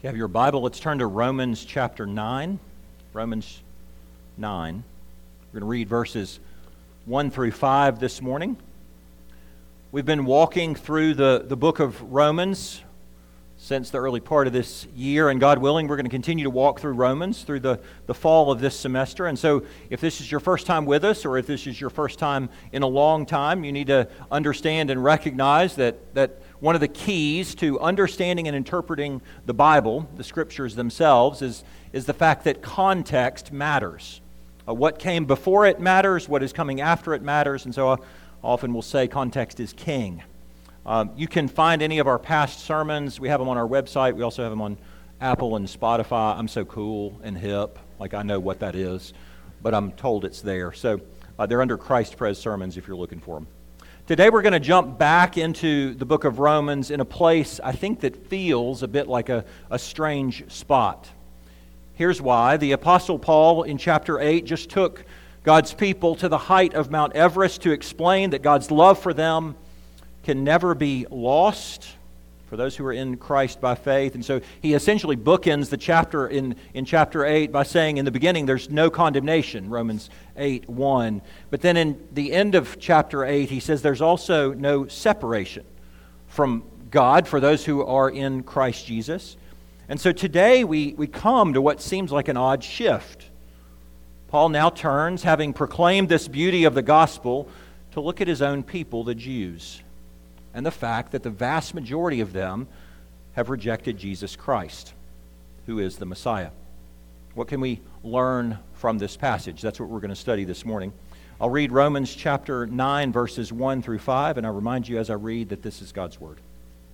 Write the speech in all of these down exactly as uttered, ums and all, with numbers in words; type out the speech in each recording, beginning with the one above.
If you have your Bible, let's turn to Romans chapter nine. Romans nine. We're going to read verses one through five this morning. We've been walking through the, the book of Romans since the early part of this year, and God willing, we're going to continue to walk through Romans through the, the fall of this semester. And so if this is your first time with us, or if this is your first time in a long time, you need to understand and recognize that, that one of the keys to understanding and interpreting the Bible, the Scriptures themselves, is, is the fact that context matters. Uh, what came before it matters, what is coming after it matters, and so I often will say context is king. Um, you can find any of our past sermons. We have them on our website. We also have them on Apple and Spotify. I'm so cool and hip, like I know what that is, but I'm told it's there. So uh, they're under Christ Pres Sermons if you're looking for them. Today we're going to jump back into the book of Romans in a place I think that feels a bit like a, a strange spot. Here's why. The Apostle Paul in chapter eight just took God's people to the height of Mount Everest to explain that God's love for them can never be lost for those who are in Christ by faith. And so he essentially bookends the chapter in, in chapter eight by saying in the beginning there's no condemnation, Romans eight one. But then in the end of chapter eight he says there's also no separation from God for those who are in Christ Jesus. And so today we, we come to what seems like an odd shift. Paul now turns, having proclaimed this beauty of the gospel, to look at his own people, the Jews, and the fact that the vast majority of them have rejected Jesus Christ, who is the Messiah. What can we learn from this passage? That's what we're going to study this morning. I'll read Romans chapter nine, verses one through five, and I remind you as I read that this is God's Word.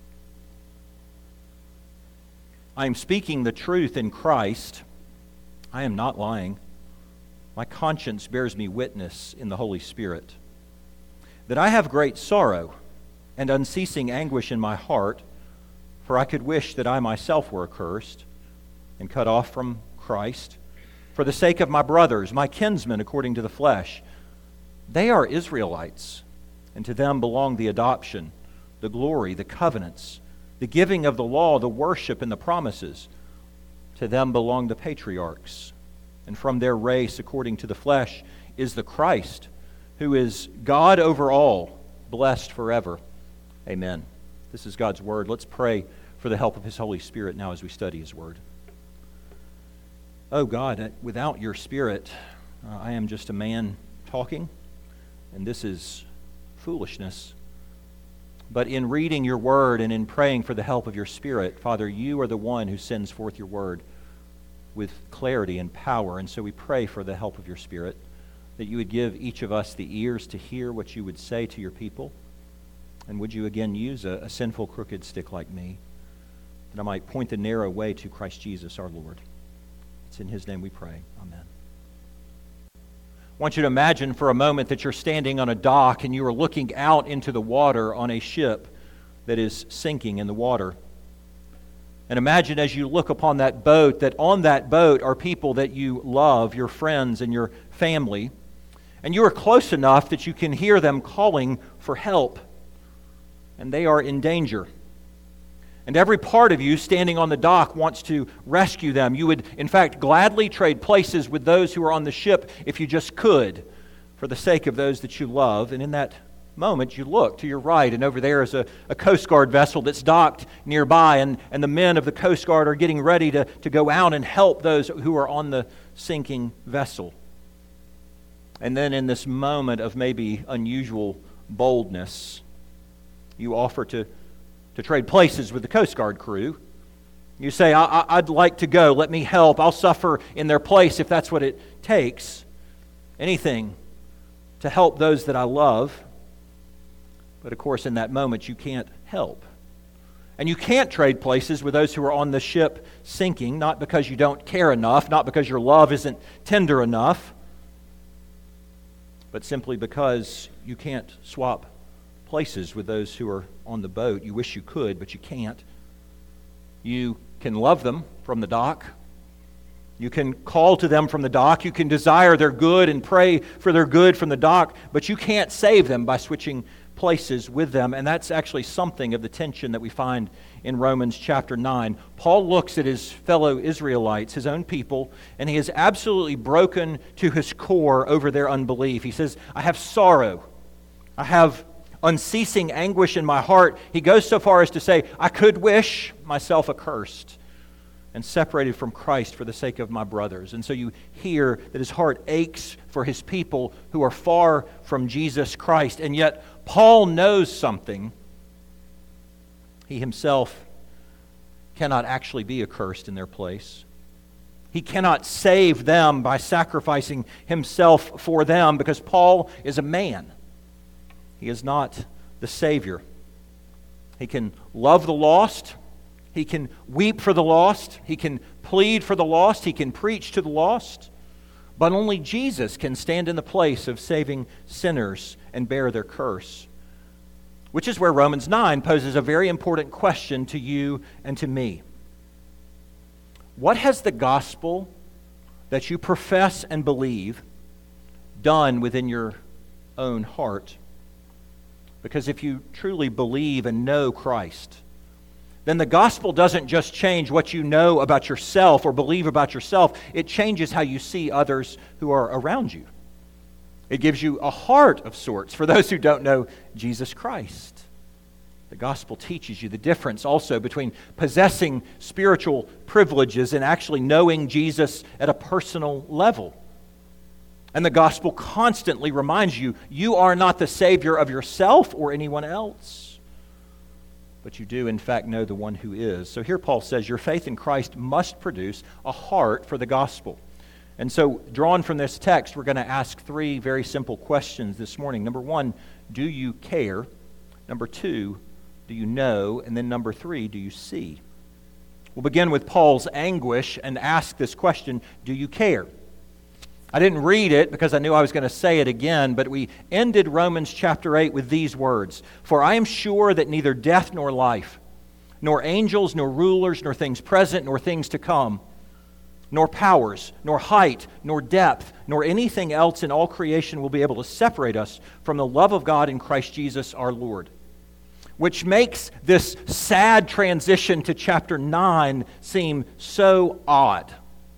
I am speaking the truth in Christ. I am not lying. My conscience bears me witness in the Holy Spirit that I have great sorrow and unceasing anguish in my heart, for I could wish that I myself were accursed and cut off from Christ for the sake of my brothers, my kinsmen according to the flesh. They are Israelites, and to them belong the adoption, the glory, the covenants, the giving of the law, the worship, and the promises. To them belong the patriarchs, and from their race according to the flesh is the Christ, who is God over all, blessed forever. Amen. This is God's Word. Let's pray for the help of His Holy Spirit now as we study His Word. Oh God, without your Spirit, uh, I am just a man talking, and this is foolishness. But in reading your Word and in praying for the help of your Spirit, Father, you are the one who sends forth your Word with clarity and power. And so we pray for the help of your Spirit, that you would give each of us the ears to hear what you would say to your people. And would you again use a, a sinful, crooked stick like me, that I might point the narrow way to Christ Jesus our Lord. It's in His name we pray. Amen. I want you to imagine for a moment that you're standing on a dock and you are looking out into the water on a ship that is sinking in the water. And imagine as you look upon that boat, that on that boat are people that you love, your friends and your family, and you are close enough that you can hear them calling for help. And they are in danger. And every part of you standing on the dock wants to rescue them. You would, in fact, gladly trade places with those who are on the ship if you just could, for the sake of those that you love. And in that moment, you look to your right, and over there is a, a Coast Guard vessel that's docked nearby, and, and the men of the Coast Guard are getting ready to, to go out and help those who are on the sinking vessel. And then in this moment of maybe unusual boldness, you offer to, to trade places with the Coast Guard crew. You say, I, I, I'd like to go. Let me help. I'll suffer in their place if that's what it takes. Anything to help those that I love. But of course, in that moment, you can't help. And you can't trade places with those who are on the ship sinking, not because you don't care enough, not because your love isn't tender enough, but simply because you can't swap places with those who are on the boat. You wish you could, but you can't. You can love them from the dock. You can call to them from the dock. You can desire their good and pray for their good from the dock, but you can't save them by switching places with them, and that's actually something of the tension that we find in Romans chapter nine. Paul looks at his fellow Israelites, his own people, and he is absolutely broken to his core over their unbelief. He says, I have sorrow. I have unceasing anguish in my heart. He goes so far as to say, I could wish myself accursed and separated from Christ for the sake of my brothers. And so you hear that his heart aches for his people who are far from Jesus Christ. And yet Paul knows something. He himself cannot actually be accursed in their place. He cannot save them by sacrificing himself for them because Paul is a man. He is not the Savior. He can love the lost. He can weep for the lost. He can plead for the lost. He can preach to the lost. But only Jesus can stand in the place of saving sinners and bear their curse. Which is where Romans nine poses a very important question to you and to me. What has the gospel that you profess and believe done within your own heart? Because if you truly believe and know Christ, then the gospel doesn't just change what you know about yourself or believe about yourself. It changes how you see others who are around you. It gives you a heart of sorts for those who don't know Jesus Christ. The gospel teaches you the difference also between possessing spiritual privileges and actually knowing Jesus at a personal level. And the gospel constantly reminds you, you are not the Savior of yourself or anyone else, but you do in fact know the one who is. So here Paul says, your faith in Christ must produce a heart for the gospel. And so, drawn from this text, we're going to ask three very simple questions this morning. Number one, do you care? Number two, do you know? And then number three, do you see? We'll begin with Paul's anguish and ask this question, do you care? I didn't read it because I knew I was going to say it again, but we ended Romans chapter eight with these words, for I am sure that neither death nor life, nor angels, nor rulers, nor things present, nor things to come, nor powers, nor height, nor depth, nor anything else in all creation will be able to separate us from the love of God in Christ Jesus our Lord. Which makes this sad transition to chapter nine seem so odd.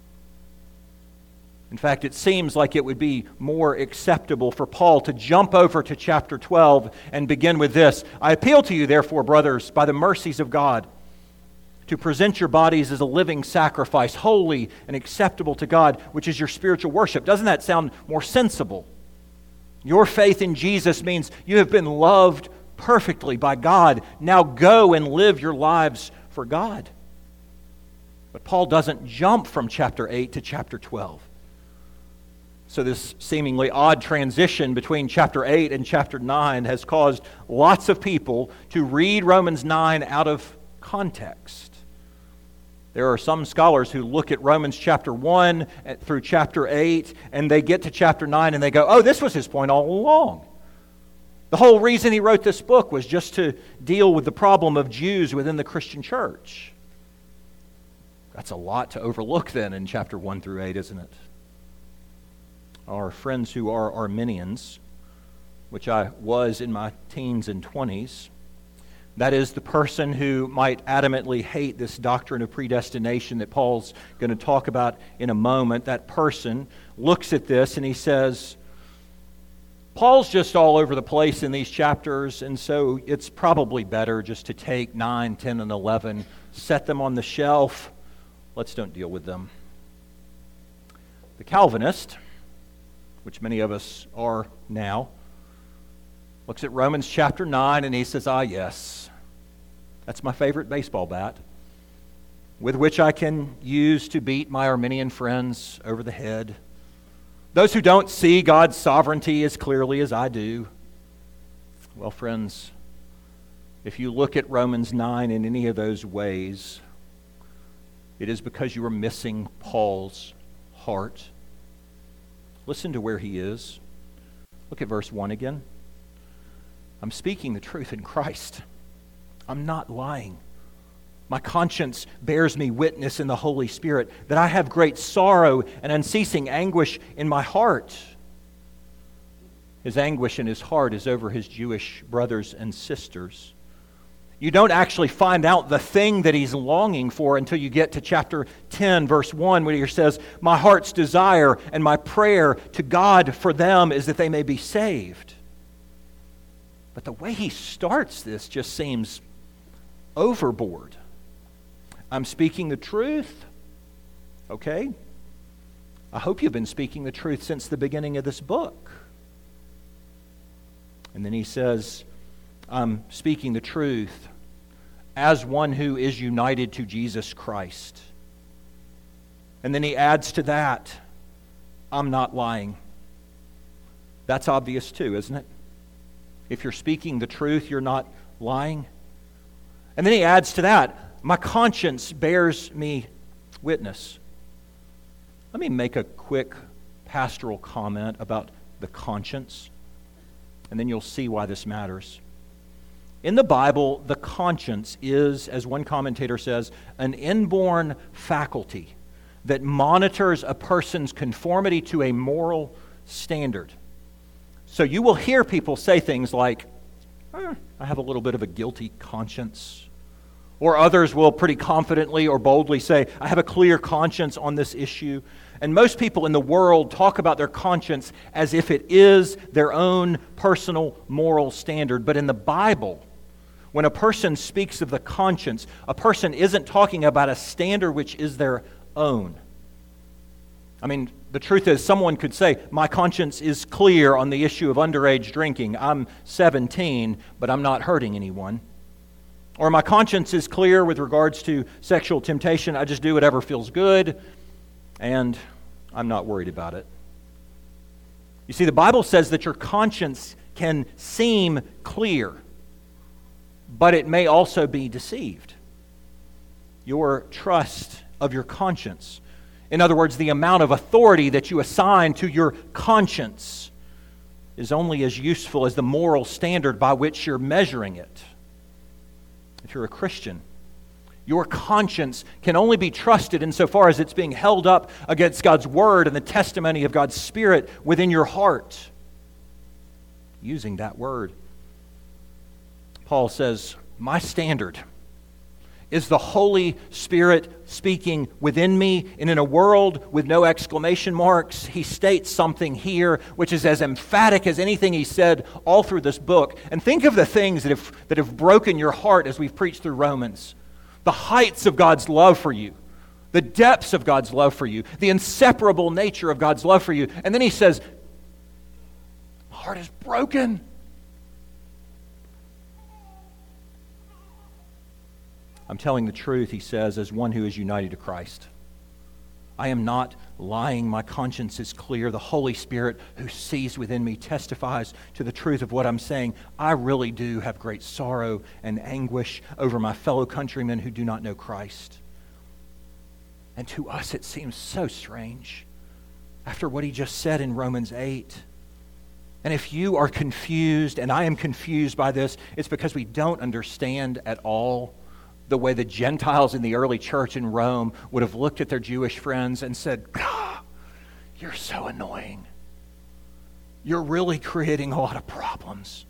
In fact, it seems like it would be more acceptable for Paul to jump over to chapter twelve and begin with this. I appeal to you, therefore, brothers, by the mercies of God, to present your bodies as a living sacrifice, holy and acceptable to God, which is your spiritual worship. Doesn't that sound more sensible? Your faith in Jesus means you have been loved perfectly by God. Now go and live your lives for God. But Paul doesn't jump from chapter eight to chapter twelve. So this seemingly odd transition between chapter eight and chapter nine has caused lots of people to read Romans nine out of context. There are some scholars who look at Romans chapter one through chapter eight, and they get to chapter nine and they go, oh, this was his point all along. The whole reason he wrote this book was just to deal with the problem of Jews within the Christian church. That's a lot to overlook then in chapter one through eight, isn't it? Our friends who are Arminians, which I was in my teens and twenties, that is the person who might adamantly hate this doctrine of predestination that Paul's going to talk about in a moment. That person looks at this and he says, Paul's just all over the place in these chapters, and so it's probably better just to take nine, ten, and eleven, set them on the shelf. Let's don't deal with them. The Calvinist, which many of us are now, looks at Romans chapter nine and he says, ah, yes, that's my favorite baseball bat, with which I can use to beat my Arminian friends over the head. Those who don't see God's sovereignty as clearly as I do. Well, friends, if you look at Romans nine in any of those ways, it is because you are missing Paul's heart. Listen to where he is. Look at verse one again. I'm speaking the truth in Christ. I'm not lying. My conscience bears me witness in the Holy Spirit that I have great sorrow and unceasing anguish in my heart. His anguish in his heart is over his Jewish brothers and sisters. You don't actually find out the thing that he's longing for until you get to chapter ten, verse one, where he says, "My heart's desire and my prayer to God for them is that they may be saved." But the way he starts this just seems overboard. I'm speaking the truth. Okay? I hope you've been speaking the truth since the beginning of this book. And then he says, I'm speaking the truth as one who is united to Jesus Christ. And then he adds to that, I'm not lying. That's obvious too, isn't it? If you're speaking the truth, you're not lying. And then he adds to that, my conscience bears me witness. Let me make a quick pastoral comment about the conscience, and then you'll see why this matters. In the Bible, the conscience is, as one commentator says, an inborn faculty that monitors a person's conformity to a moral standard. So you will hear people say things like, eh, I have a little bit of a guilty conscience. Or others will pretty confidently or boldly say, I have a clear conscience on this issue. And most people in the world talk about their conscience as if it is their own personal moral standard. But in the Bible, when a person speaks of the conscience, a person isn't talking about a standard which is their own. I mean, the truth is, someone could say, my conscience is clear on the issue of underage drinking. I'm seventeen, but I'm not hurting anyone. Or my conscience is clear with regards to sexual temptation. I just do whatever feels good, and I'm not worried about it. You see, the Bible says that your conscience can seem clear, but it may also be deceived. Your trust of your conscience, in other words, the amount of authority that you assign to your conscience, is only as useful as the moral standard by which you're measuring it. If you're a Christian, your conscience can only be trusted insofar as it's being held up against God's Word and the testimony of God's Spirit within your heart. Using that word, Paul says, my standard is the Holy Spirit speaking within me, and in a world with no exclamation marks, he states something here which is as emphatic as anything he said all through this book. And think of the things that have, that have broken your heart as we've preached through Romans. The heights of God's love for you, the depths of God's love for you, the inseparable nature of God's love for you. And then he says, my heart is broken. I'm telling the truth, he says, as one who is united to Christ. I am not lying. My conscience is clear. The Holy Spirit who sees within me testifies to the truth of what I'm saying. I really do have great sorrow and anguish over my fellow countrymen who do not know Christ. And to us it seems so strange after what he just said in Romans eight. And if you are confused, and I am confused by this, it's because we don't understand at all the way the Gentiles in the early church in Rome would have looked at their Jewish friends and said, ah, you're so annoying. You're really creating a lot of problems.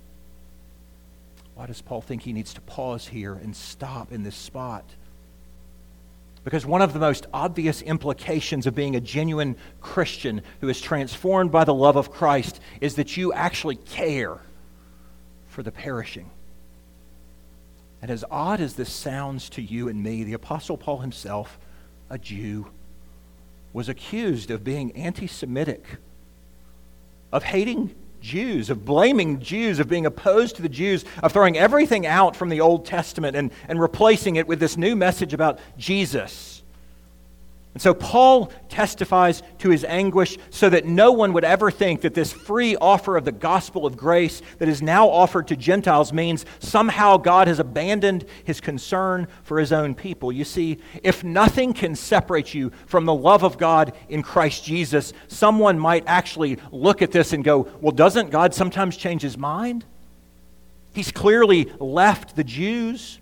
Why does Paul think he needs to pause here and stop in this spot? Because one of the most obvious implications of being a genuine Christian who is transformed by the love of Christ is that you actually care for the perishing. And as odd as this sounds to you and me, the Apostle Paul himself, a Jew, was accused of being anti-Semitic, of hating Jews, of blaming Jews, of being opposed to the Jews, of throwing everything out from the Old Testament and, and replacing it with this new message about Jesus. And so Paul testifies to his anguish so that no one would ever think that this free offer of the gospel of grace that is now offered to Gentiles means somehow God has abandoned his concern for his own people. You see, if nothing can separate you from the love of God in Christ Jesus, someone might actually look at this and go, well, doesn't God sometimes change his mind? He's clearly left the Jews.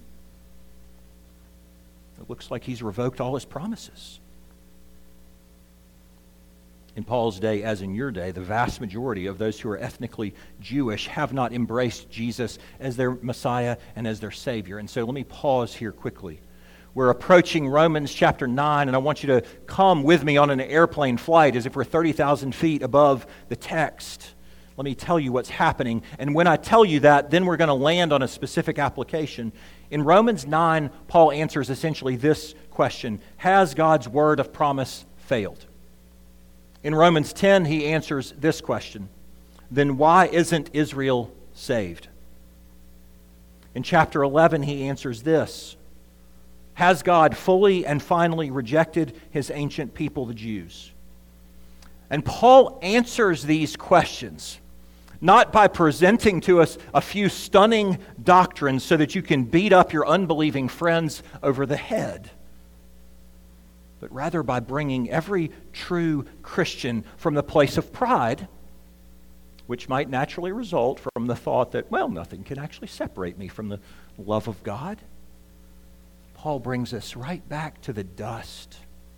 It looks like he's revoked all his promises. In Paul's day, as in your day, the vast majority of those who are ethnically Jewish have not embraced Jesus as their Messiah and as their Savior. And so let me pause here quickly. We're approaching Romans chapter nine, and I want you to come with me on an airplane flight as if we're thirty thousand feet above the text. Let me tell you what's happening. And when I tell you that, then we're going to land on a specific application. In Romans nine, Paul answers essentially this question: has God's word of promise failed? In Romans ten, he answers this question: then why isn't Israel saved? In chapter eleven, he answers this: has God fully and finally rejected his ancient people, the Jews? And Paul answers these questions not by presenting to us a few stunning doctrines so that you can beat up your unbelieving friends over the head, but rather by bringing every true Christian from the place of pride, which might naturally result from the thought that, well, nothing can actually separate me from the love of God. Paul brings us right back to the dust,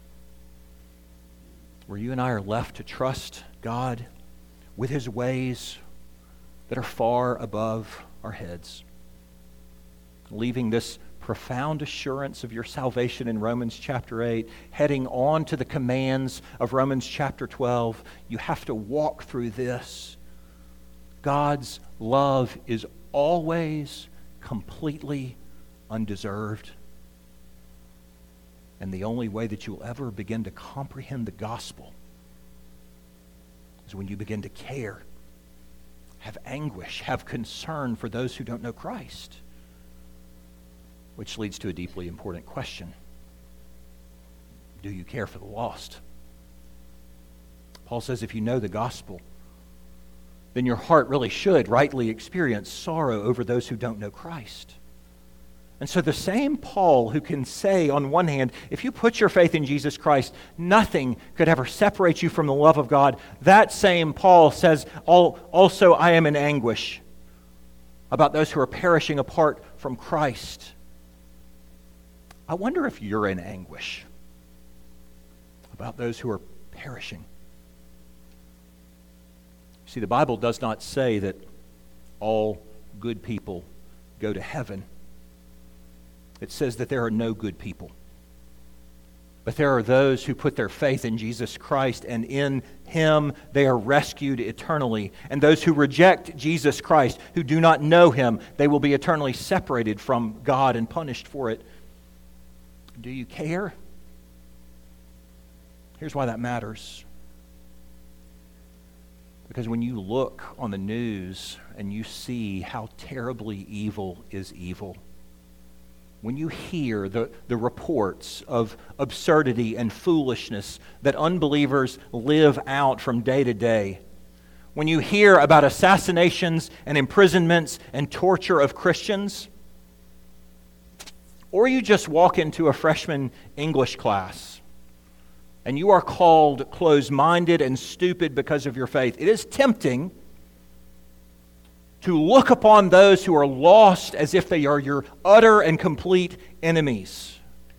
where you and I are left to trust God with his ways that are far above our heads, leaving this profound assurance of your salvation in Romans chapter eight, heading on to the commands of Romans chapter twelve. You have to walk through this. God's love is always completely undeserved. And the only way that you'll ever begin to comprehend the gospel is when you begin to care, have anguish, have concern for those who don't know Christ. Which leads to a deeply important question: do you care for the lost? Paul says if you know the gospel, then your heart really should rightly experience sorrow over those who don't know Christ. And so the same Paul who can say on one hand, if you put your faith in Jesus Christ, nothing could ever separate you from the love of God, that same Paul says, also I am in anguish about those who are perishing apart from Christ. I wonder if you're in anguish about those who are perishing. See, the Bible does not say that all good people go to heaven. It says that there are no good people. But there are those who put their faith in Jesus Christ, and in him they are rescued eternally. And those who reject Jesus Christ, who do not know him, they will be eternally separated from God and punished for it. Do you care? Here's why that matters. Because when you look on the news and you see how terribly evil is evil, when you hear the, the reports of absurdity and foolishness that unbelievers live out from day to day, when you hear about assassinations and imprisonments and torture of Christians, or you just walk into a freshman English class and you are called closed-minded and stupid because of your faith, it is tempting to look upon those who are lost as if they are your utter and complete enemies.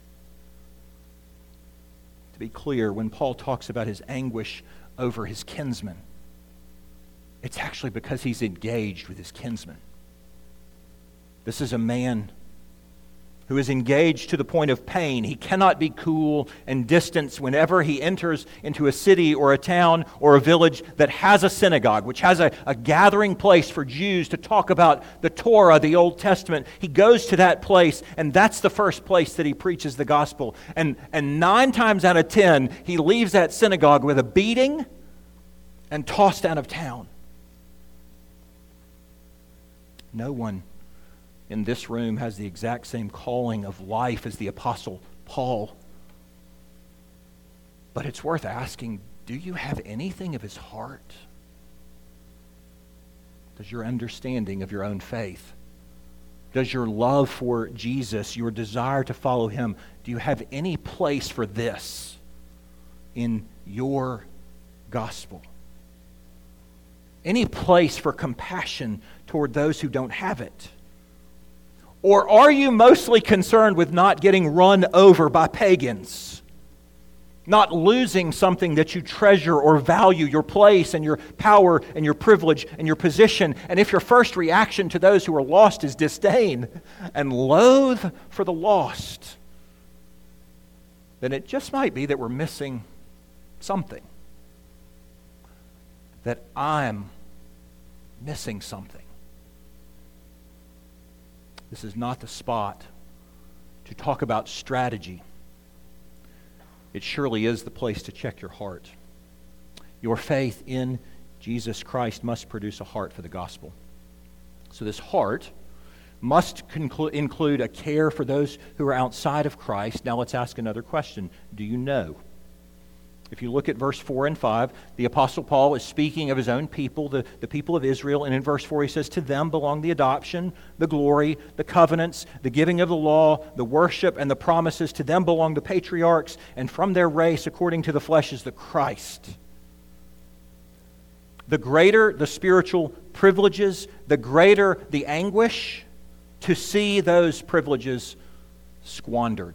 To be clear, when Paul talks about his anguish over his kinsmen, it's actually because he's engaged with his kinsmen. This is a man who is engaged to the point of pain. He cannot be cool and distant whenever he enters into a city or a town or a village that has a synagogue, which has a, a gathering place for Jews to talk about the Torah, the Old Testament. He goes to that place, and that's the first place that he preaches the gospel. And, and nine times out of ten, he leaves that synagogue with a beating and tossed out of town. No one in this room has the exact same calling of life as the Apostle Paul. But it's worth asking, do you have anything of his heart? Does your understanding of your own faith, does your love for Jesus, your desire to follow him, do you have any place for this in your gospel? Any place for compassion toward those who don't have it? Or are you mostly concerned with not getting run over by pagans? not losing something that you treasure or value, your place and your power and your privilege and your position. And if your first reaction to those who are lost is disdain and loathe for the lost, then it just might be that we're missing something. That I'm missing something. This is not the spot to talk about strategy. It surely is the place to check your heart. Your faith in Jesus Christ must produce a heart for the gospel. So this heart must conclu- include a care for those who are outside of Christ. Now let's ask another question. Do you know? If you look at verse four and five, the Apostle Paul is speaking of his own people, the, the people of Israel. And in verse four he says, to them belong the adoption, the glory, the covenants, the giving of the law, the worship, and the promises. To them belong the patriarchs, and from their race, according to the flesh, is the Christ. The greater the spiritual privileges, the greater the anguish to see those privileges squandered.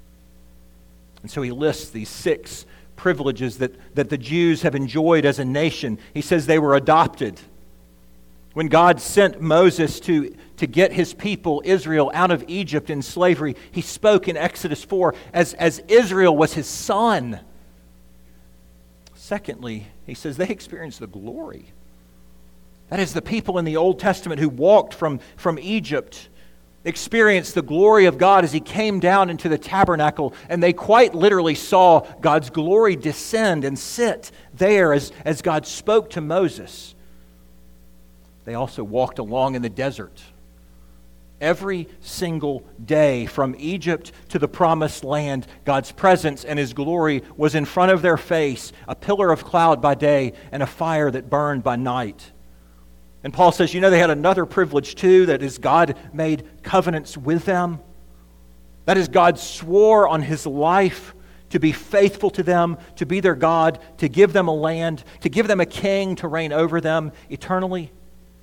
And so he lists these six privileges that, that the Jews have enjoyed as a nation. He says they were adopted. When God sent Moses to, to get his people, Israel, out of Egypt in slavery, he spoke in Exodus four as, as Israel was his son. Secondly, he says they experienced the glory. That is, the people in the Old Testament who walked from, from Egypt experienced the glory of God as he came down into the tabernacle, and they quite literally saw God's glory descend and sit there as, as God spoke to Moses. They also walked along in the desert. Every single day from Egypt to the promised land, God's presence and his glory was in front of their face, a pillar of cloud by day and a fire that burned by night. And Paul says, you know, they had another privilege too, that is God made covenants with them. That is, God swore on his life to be faithful to them, to be their God, to give them a land, to give them a king to reign over them eternally.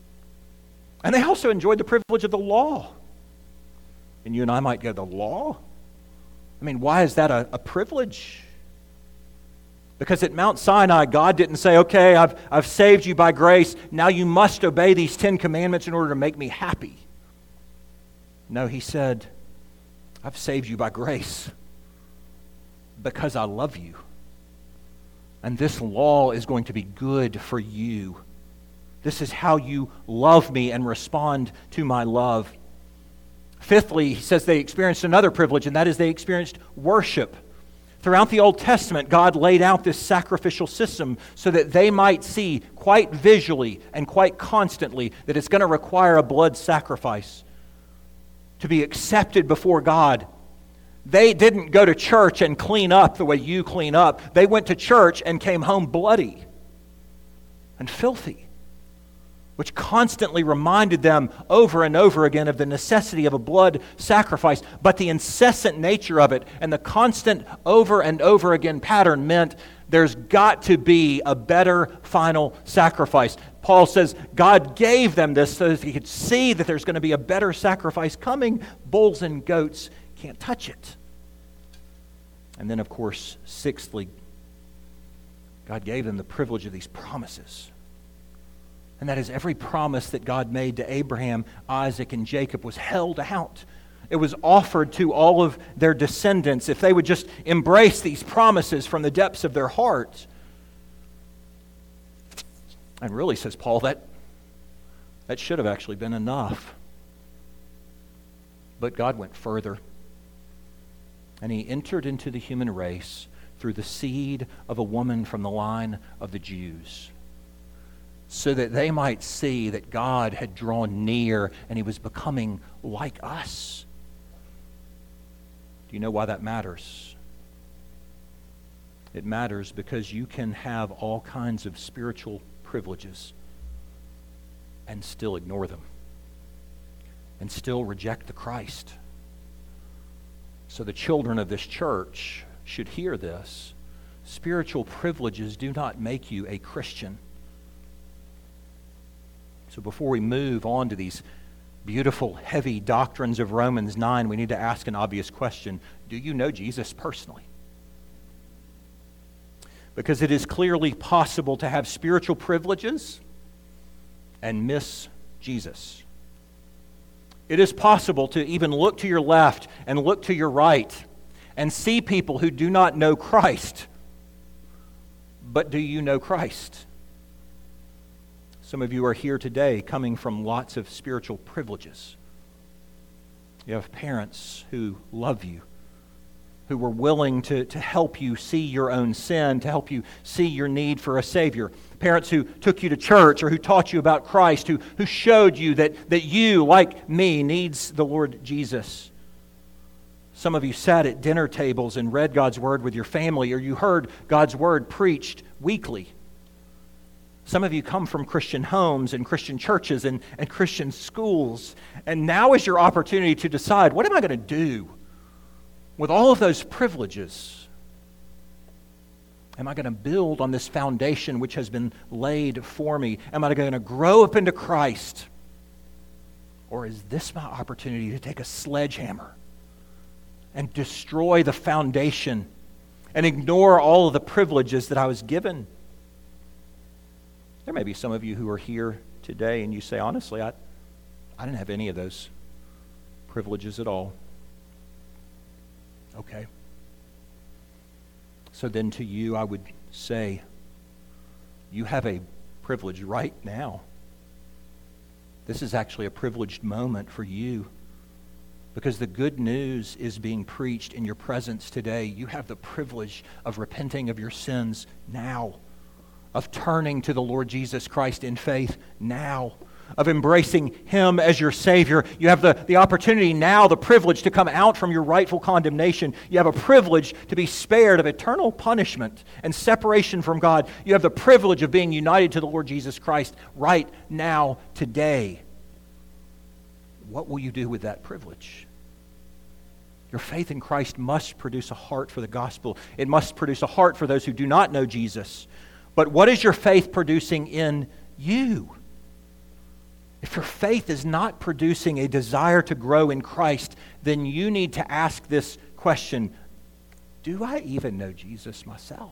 And they also enjoyed the privilege of the law. And you and I might go, the law? I mean, why is that a, a privilege? Because at Mount Sinai, God didn't say, okay, I've, I've saved you by grace. Now you must obey these Ten Commandments in order to make me happy. No, he said, I've saved you by grace because I love you. And this law is going to be good for you. This is how you love me and respond to my love. Fifthly, he says they experienced another privilege, and that is they experienced worship. Throughout the Old Testament, God laid out this sacrificial system so that they might see quite visually and quite constantly that it's going to require a blood sacrifice to be accepted before God. They didn't go to church and clean up the way you clean up. They went to church and came home bloody and filthy, which constantly reminded them over and over again of the necessity of a blood sacrifice. But the incessant nature of it and the constant over and over again pattern meant there's got to be a better final sacrifice. Paul says God gave them this so that he could see that there's going to be a better sacrifice coming. Bulls and goats can't touch it. And then, of course, sixthly, God gave them the privilege of these promises. And that is, every promise that God made to Abraham, Isaac, and Jacob was held out. It was offered to all of their descendants if they would just embrace these promises from the depths of their heart. And really, says Paul, that, that should have actually been enough. But God went further. And he entered into the human race through the seed of a woman from the line of the Jews, so that they might see that God had drawn near and he was becoming like us. Do you know why that matters? It matters because you can have all kinds of spiritual privileges and still ignore them and still reject the Christ. So the children of this church should hear this. Spiritual privileges do not make you a Christian. So before we move on to these beautiful, heavy doctrines of Romans nine, we need to ask an obvious question. Do you know Jesus personally? Because it is clearly possible to have spiritual privileges and miss Jesus. It is possible to even look to your left and look to your right and see people who do not know Christ. But do you know Christ? Some of you are here today coming from lots of spiritual privileges. You have parents who love you, who were willing to, to help you see your own sin, to help you see your need for a Savior. Parents who took you to church or who taught you about Christ, who, who showed you that, that you, like me, needs the Lord Jesus. Some of you sat at dinner tables and read God's Word with your family, or you heard God's Word preached weekly. Some of you come from Christian homes and Christian churches and, and Christian schools, and now is your opportunity to decide, what am I going to do with all of those privileges? Am I going to build on this foundation which has been laid for me? Am I going to grow up into Christ? Or is this my opportunity to take a sledgehammer and destroy the foundation and ignore all of the privileges that I was given? There may be some of you who are here today and you say, honestly, I, I didn't have any of those privileges at all. Okay. So then to you, I would say, you have a privilege right now. This is actually a privileged moment for you, because the good news is being preached in your presence today. You have the privilege of repenting of your sins now, of turning to the Lord Jesus Christ in faith now, of embracing Him as your Savior. You have the, the opportunity now, the privilege to come out from your rightful condemnation. You have a privilege to be spared of eternal punishment and separation from God. You have the privilege of being united to the Lord Jesus Christ right now, today. What will you do with that privilege? Your faith in Christ must produce a heart for the gospel. It must produce a heart for those who do not know Jesus. But what is your faith producing in you? If your faith is not producing a desire to grow in Christ, then you need to ask this question: do I even know Jesus myself?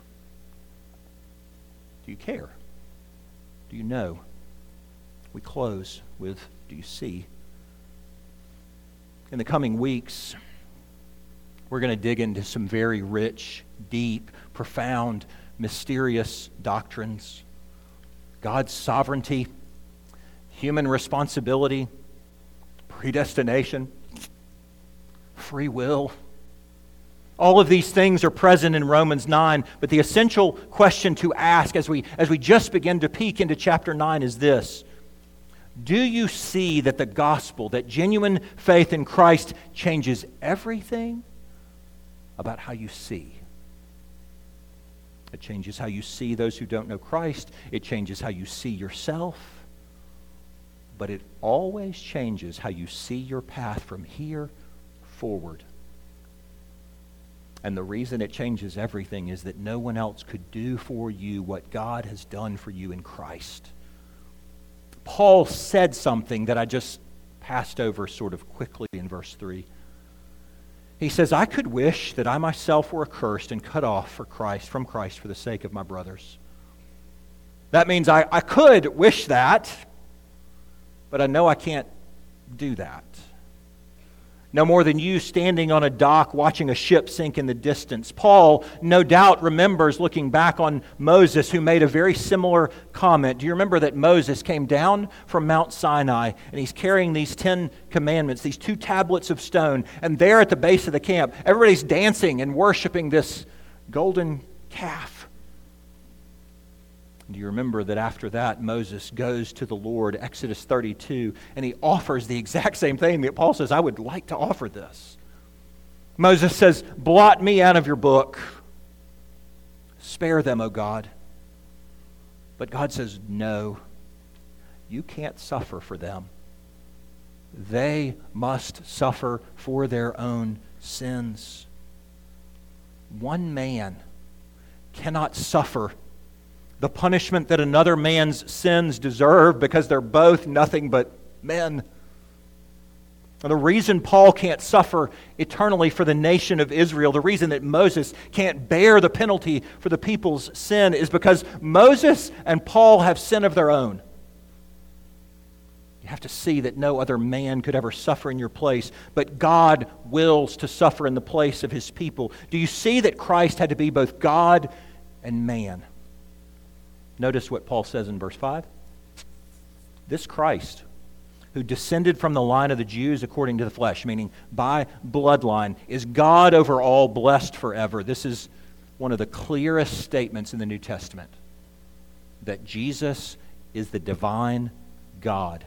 Do you care? Do you know? We close with, do you see? In the coming weeks, we're going to dig into some very rich, deep, profound, mysterious doctrines. God's sovereignty, human responsibility, predestination, free will. All of these things are present in Romans nine, but the essential question to ask as we, as we just begin to peek into chapter nine is this: do you see that the gospel, that genuine faith in Christ, changes everything about how you see? It changes how you see those who don't know Christ. It changes how you see yourself. But it always changes how you see your path from here forward. And the reason it changes everything is that no one else could do for you what God has done for you in Christ. Paul said something that I just passed over sort of quickly in verse three. He says, I could wish that I myself were accursed and cut off for Christ, from Christ for the sake of my brothers. That means I, I could wish that, but I know I can't do that. No more than you standing on a dock watching a ship sink in the distance. Paul, no doubt, remembers looking back on Moses, who made a very similar comment. Do you remember that Moses came down from Mount Sinai, and he's carrying these Ten Commandments, these two tablets of stone, and there at the base of the camp, everybody's dancing and worshiping this golden calf. Do you remember that after that, Moses goes to the Lord, Exodus thirty-two, and he offers the exact same thing that Paul says, I would like to offer this. Moses says, blot me out of your book. Spare them, O God. But God says, no, you can't suffer for them. They must suffer for their own sins. One man cannot suffer the punishment that another man's sins deserve, because they're both nothing but men. The reason Paul can't suffer eternally for the nation of Israel, the reason that Moses can't bear the penalty for the people's sin, is because Moses and Paul have sin of their own. You have to see that no other man could ever suffer in your place, but God wills to suffer in the place of His people. Do you see that Christ had to be both God and man? Notice what Paul says in verse five. This Christ, who descended from the line of the Jews according to the flesh, meaning by bloodline, is God over all, blessed forever. This is one of the clearest statements in the New Testament, that Jesus is the divine God.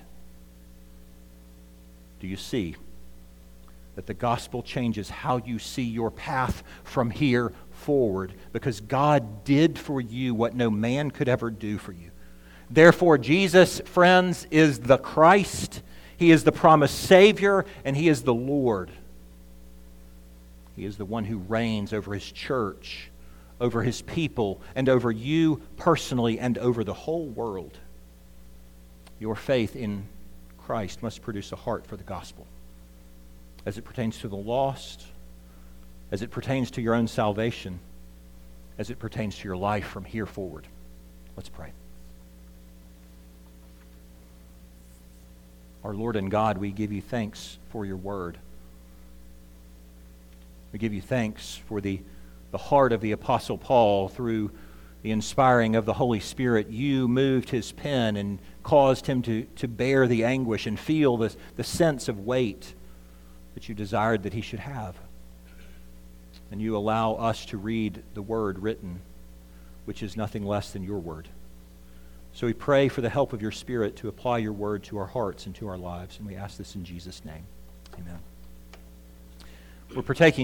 Do you see that the gospel changes how you see your path from here forward? Because God did for you what no man could ever do for you. Therefore, Jesus, friends, is the Christ. He is the promised Savior, and He is the Lord. He is the one who reigns over His church, over His people, and over you personally, and over the whole world. Your faith in Christ must produce a heart for the gospel, as it pertains to the lost, as it pertains to your own salvation, as it pertains to your life from here forward. Let's pray. Our Lord and God, we give You thanks for Your word. We give You thanks for the, the heart of the Apostle Paul. Through the inspiring of the Holy Spirit, You moved his pen and caused him to, to bear the anguish and feel the, the sense of weight that You desired that he should have. And You allow us to read the word written, which is nothing less than Your word. So we pray for the help of Your Spirit to apply Your word to our hearts and to our lives. And we ask this in Jesus' name. Amen. We're partaking